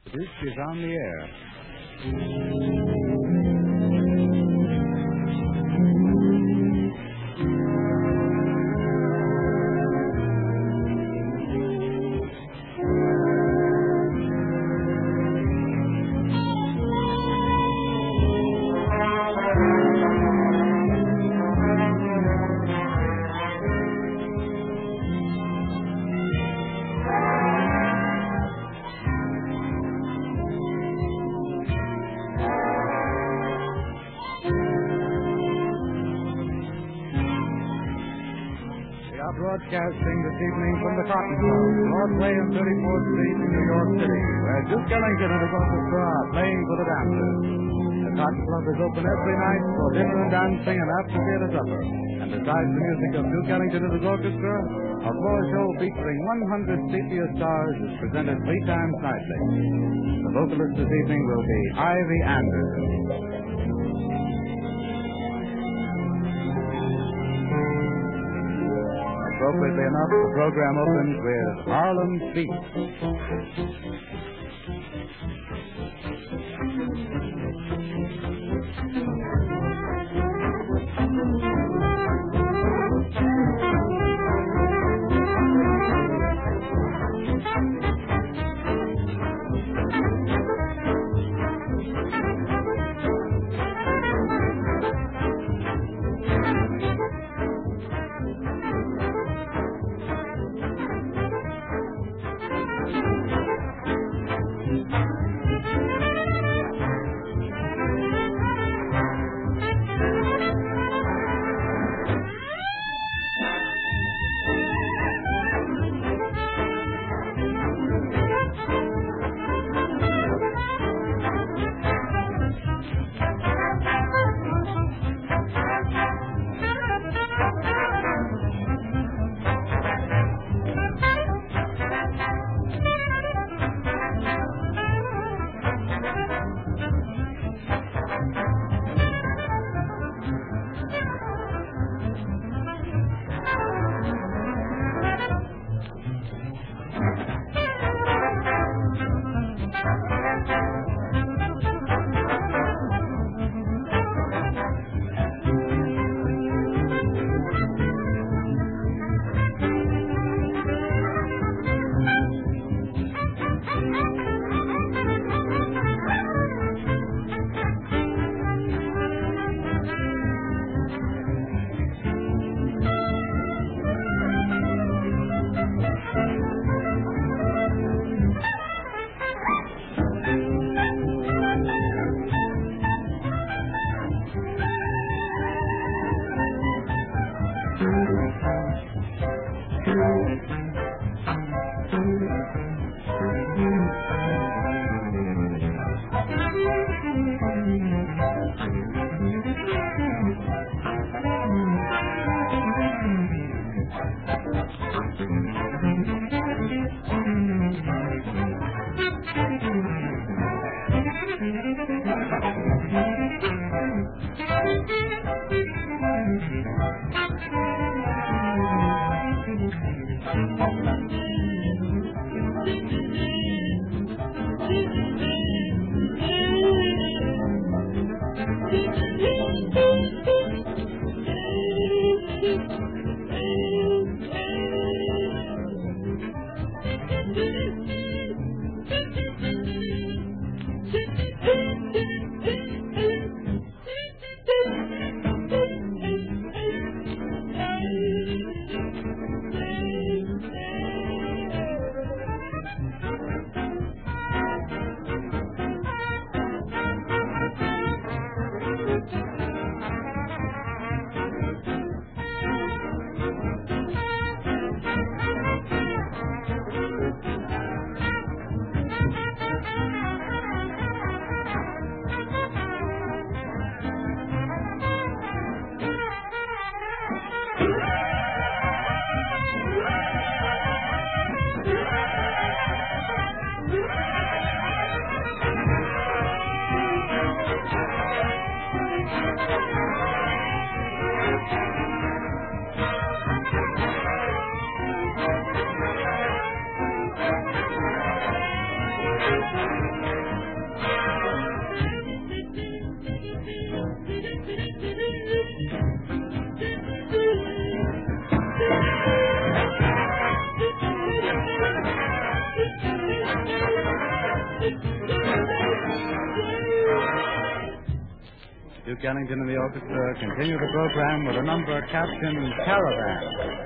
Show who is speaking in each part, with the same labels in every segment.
Speaker 1: Duke is on the air. Broadcasting this evening from the Cotton Club, Broadway and 34th Street in New York City, where Duke Ellington and his orchestra are playing for the dancers. The Cotton Club is open every night for dinner and dancing and after-theater supper. And besides the music of Duke Ellington and his orchestra, a floor show featuring 100 sepia stars is presented 3 times nightly. The vocalist this evening will be Ivy Anderson. Appropriately enough, the program opens with Harlem Beat. Duke Ellington and the orchestra continue the program with a number captioned Caravan.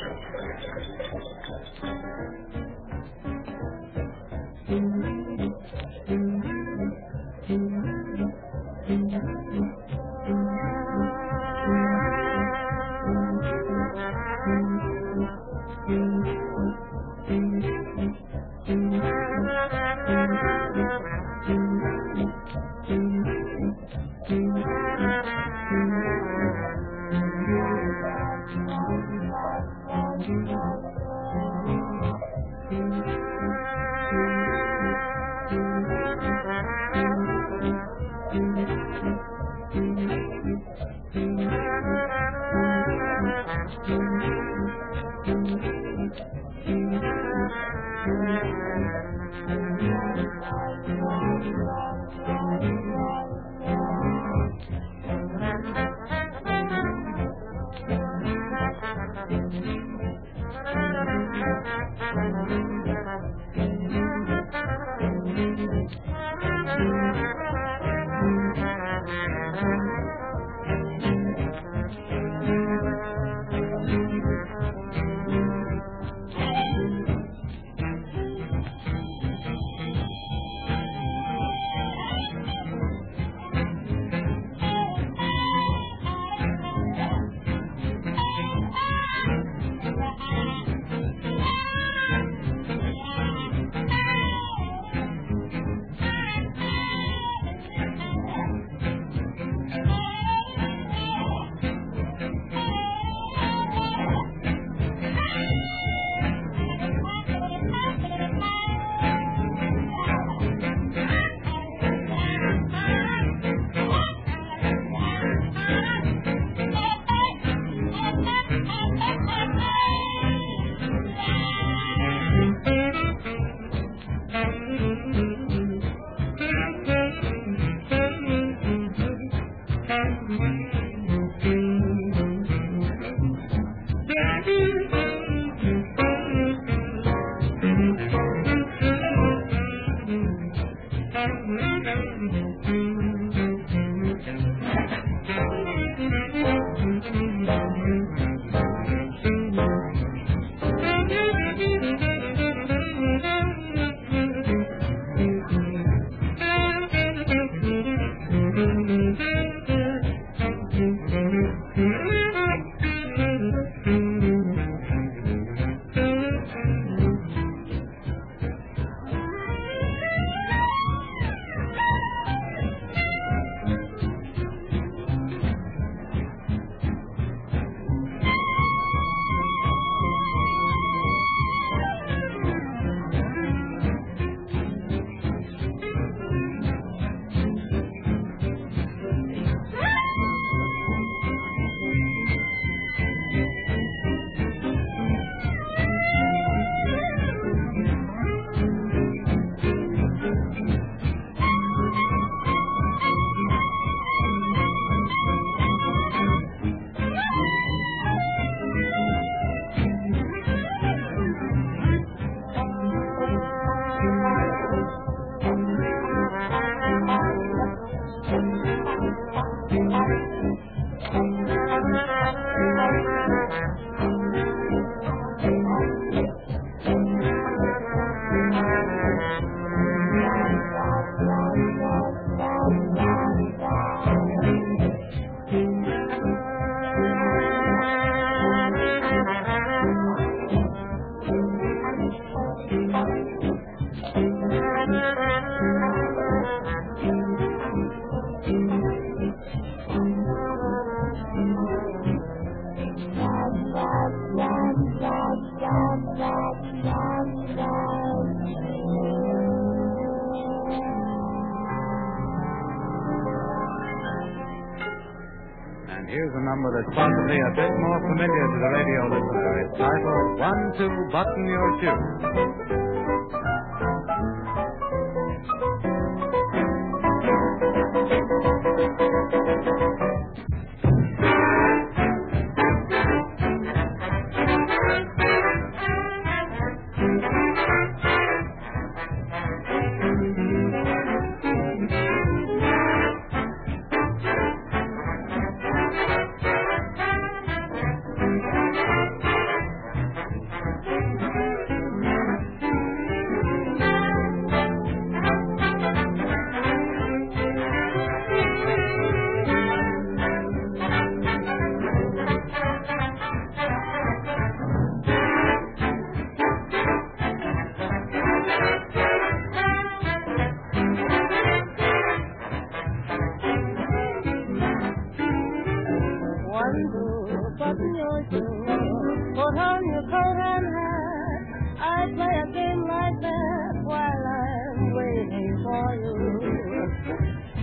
Speaker 1: Here's a number that's possibly a bit more familiar to the radio listener. It's titled 1, 2, Button Your Shoe.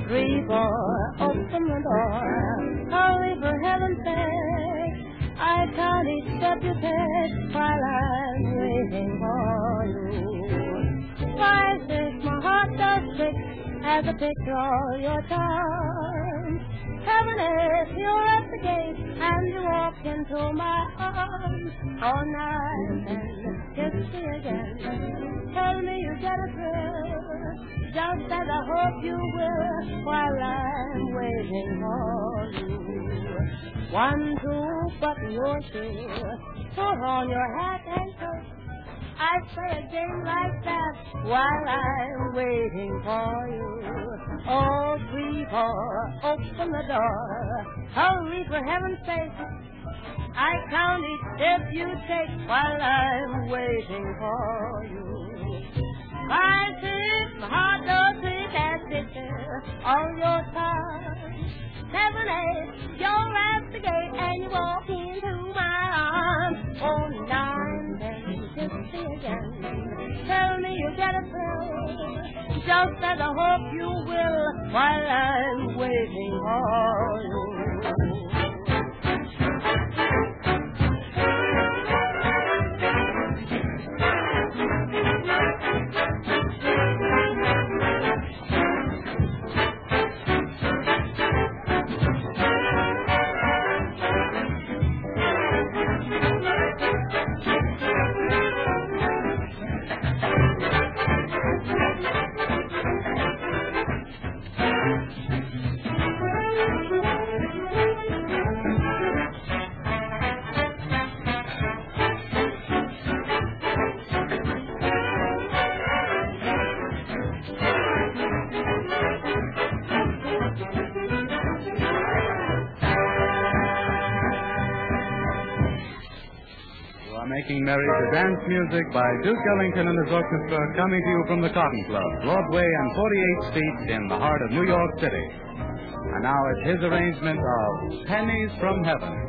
Speaker 2: 3, 4, open the door. Hurry for heaven's sake. I count each step you take while I'm waiting for you. 5, 6, my heart does tick as I picture all your charms. 7, 8, you're at the gate and you walk into my arms. Oh, 9, 10, kiss me again. Tell me you get a thrill, just as I hope you will, while I'm waiting for you. 1, 2, button your shoe, put on your hat and coat. I play a game like that while I'm waiting for you. Oh, 3, 4, open the door. Hurry for heaven's sake. I count each step you take while I'm waiting for you. 5, 6, my heart does beat as picture all your time. 7, 8, you're at the gate and you walk into my arms. Oh, 9, 10, kiss me again. Tell me you get a thrill, just as I hope you will, while I'm waiting for you.
Speaker 1: Making merry to dance music by Duke Ellington and his orchestra, coming to you from the Cotton Club, Broadway and 48th Street in the heart of New York City. And now it's his arrangement of Pennies from Heaven.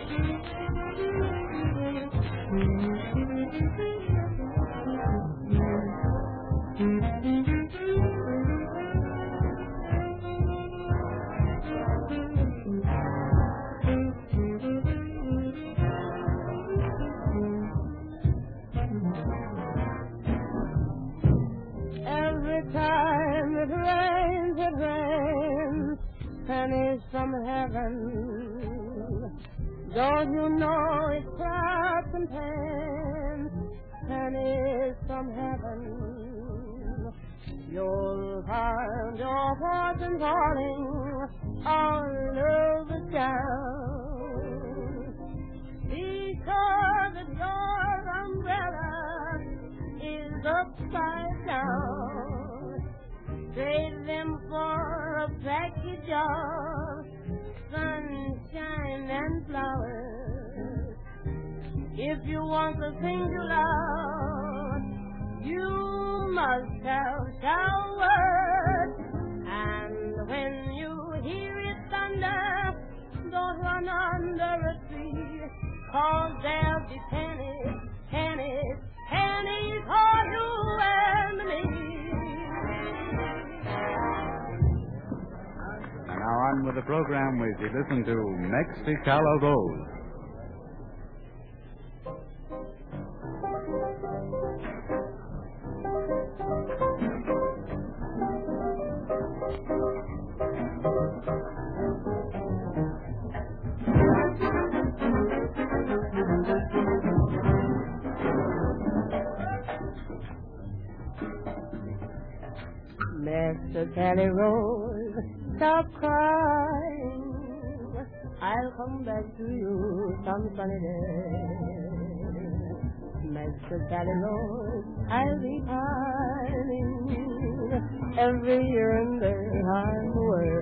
Speaker 2: Every time it rains, pennies from heaven. Don't you know it clouds and pains, pennies from heaven. You'll find your fortune falling all over town, because if your umbrella is upside down, trade them for a package of sunshine and flowers. If you want the thing you love, you must have showers. And when you hear it thunder, don't run under a tree, 'cause there'll be pennies, pennies, pennies for you and me.
Speaker 1: And now on with the program, we listen to Mexicali Gold.
Speaker 2: Mexicali Rose, stop crying. I'll come back to you some sunny day. Mexicali Rose, I'll be pining every year in I'm away.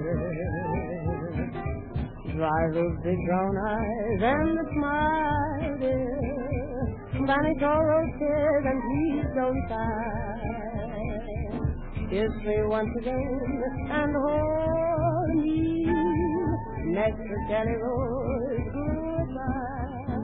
Speaker 2: Dry those big brown eyes and smile, dear. Banish all those tears and please don't sigh. Kiss me once again and hold me. Mexicali Rose, goodbye.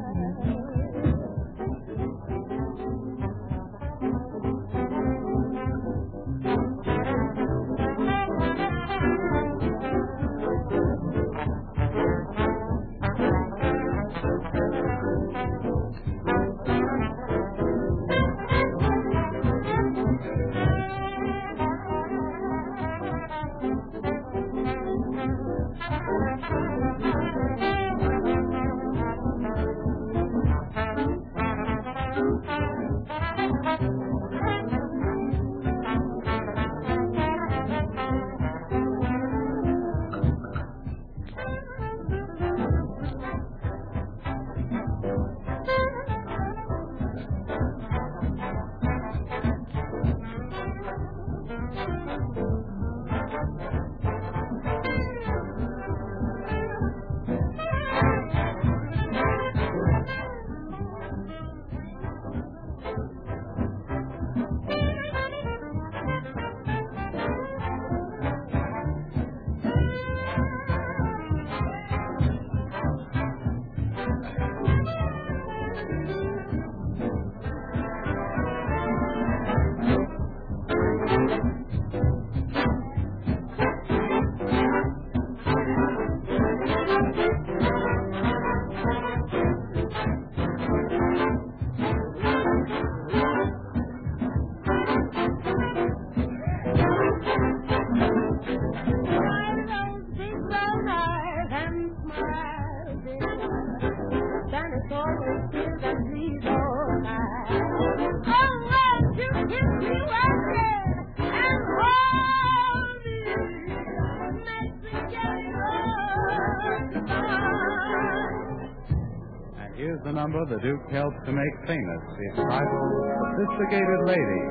Speaker 1: Here's the number the Duke helped to make famous. It's titled Sophisticated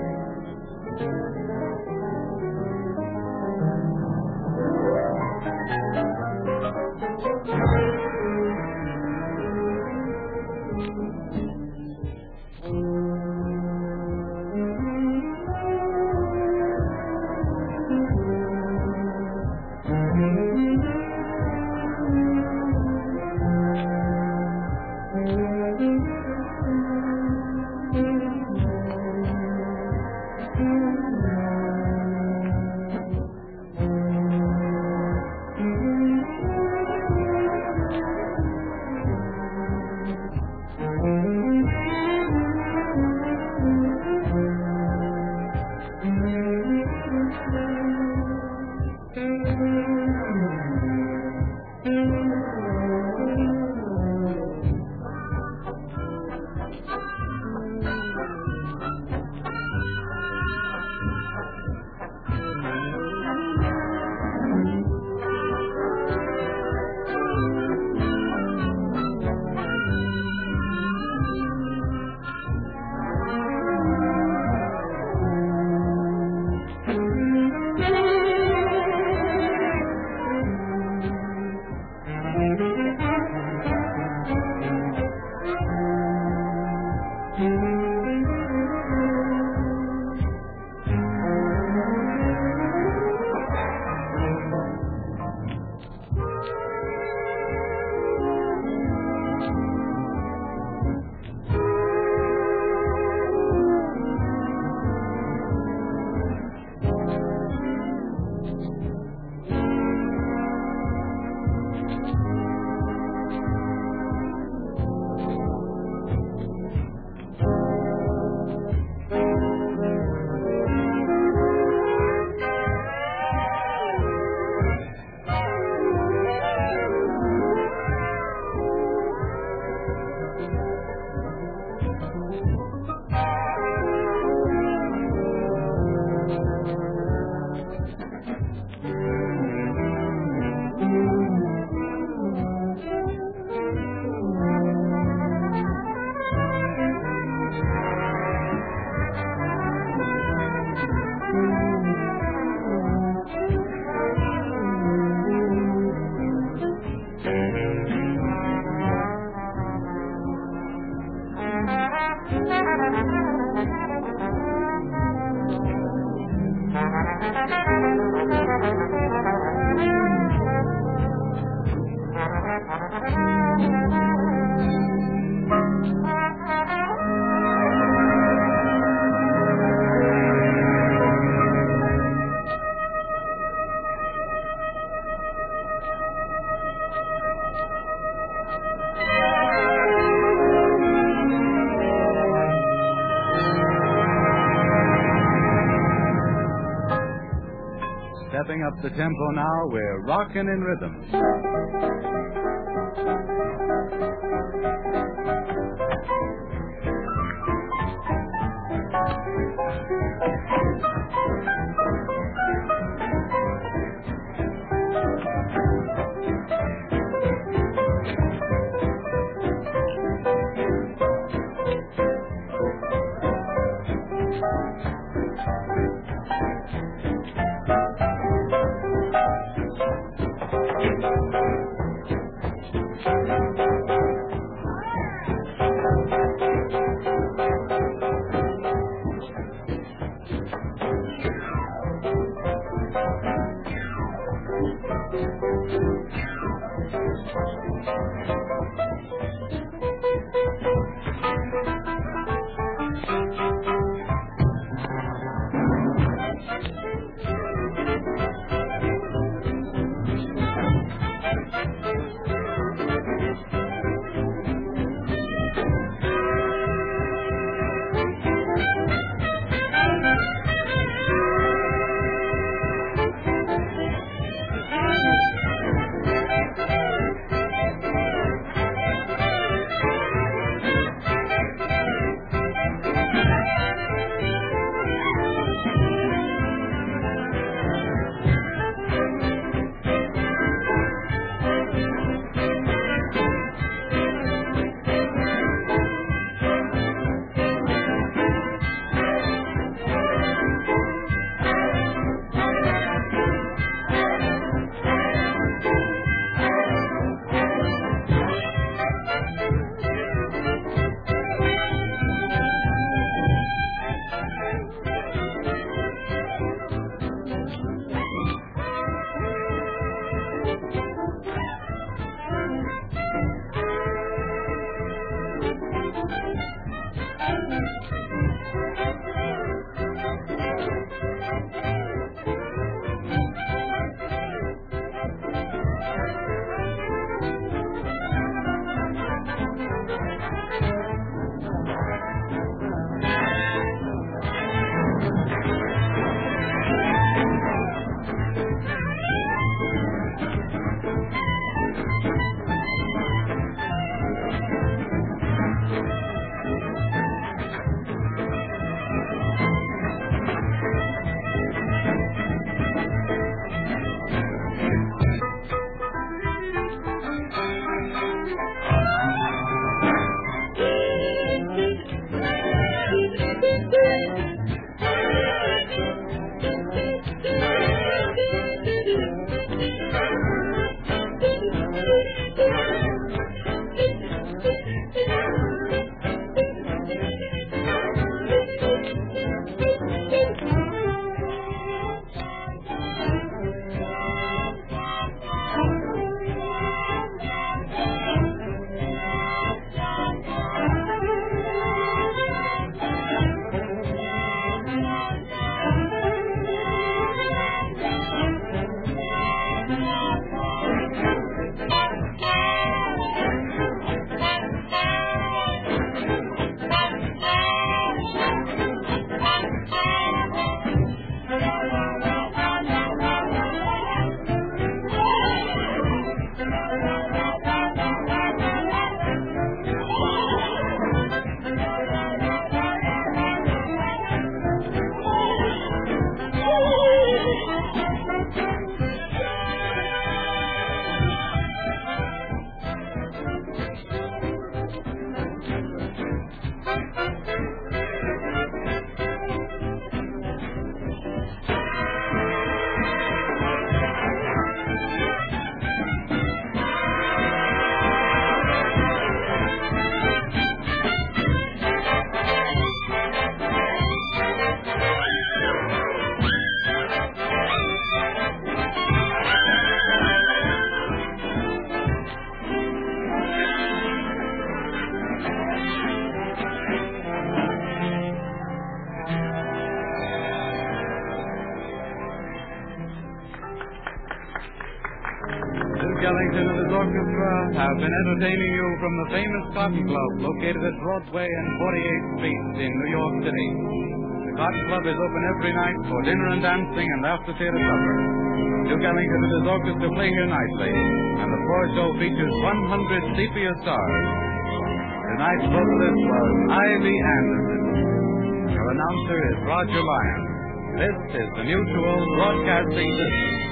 Speaker 1: Lady. Stepping up the tempo now, we're rocking in rhythm. Duke Ellington and his orchestra have been entertaining you from the famous Cotton Club located at Broadway and 48th Street in New York City. The Cotton Club is open every night for dinner and dancing and after-theater supper. Duke Ellington and his orchestra play here nightly, and the floor show features 100 sepia stars. Tonight's vocalist was Ivy Anderson. Your announcer is Roger Lyon. This is the Mutual Broadcasting System.